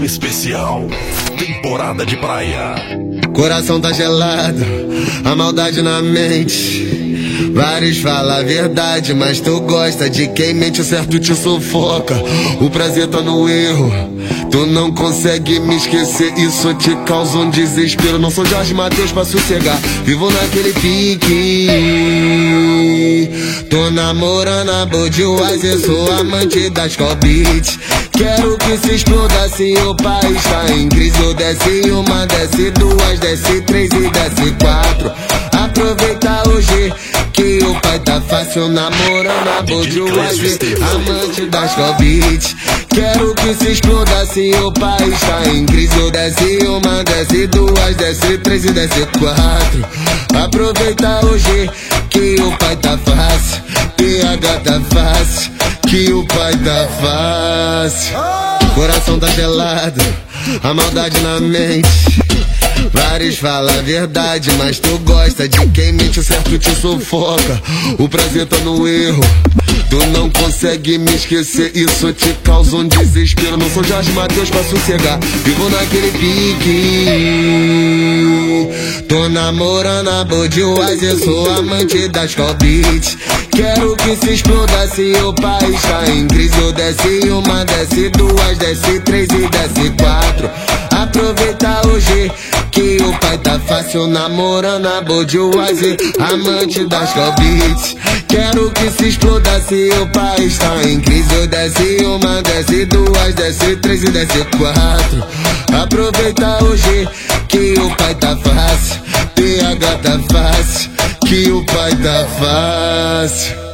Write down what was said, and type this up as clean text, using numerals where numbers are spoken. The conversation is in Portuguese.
Edição especial, temporada de praia. Coração tá gelado, a maldade na mente. Vários falam a verdade, mas tu gosta de quem mente, o certo te sufoca. O prazer tá no erro, tu não consegue me esquecer. Isso te causa um desespero. Não sou Jorge Mateus pra sossegar, vivo naquele pique. Tô namorando a Budweiser, sou amante das Beach. Quero que se exploda se o país tá em crise. Eu desce uma, desce duas, desce três e desce quatro. Aproveita hoje que o pai tá fácil, namorando a Budweiser, amante das Beach. Quero que se exploda se o país tá em crise. Eu desce uma, desce duas, desce três e desce quatro. Aproveita hoje que o pai tá fácil, PH tá fácil, que o pai tá fácil. Coração tá gelado, a maldade na mente. Vários falam a verdade, mas tu gosta de quem mente, o certo te sufoca. O prazer tá no erro, tu não consegue me esquecer. Isso te causa um desespero. Não sou Jorge Mateus pra sossegar, vivo naquele pique. Tô namorando a Budweiser, sou amante das Beach. Quero que se exploda se o país tá em crise. Eu desce uma, desce duas, desce três e desce quatro. Aproveita hoje que o pai tá fácil, namorando a Budweiser, amante das Beach. Quero que se exploda se o país tá em crise. Eu desce uma, desce duas, desce três e desce quatro. Aproveita hoje que o pai tá fácil, PH tá fácil, que o pai tá fácil.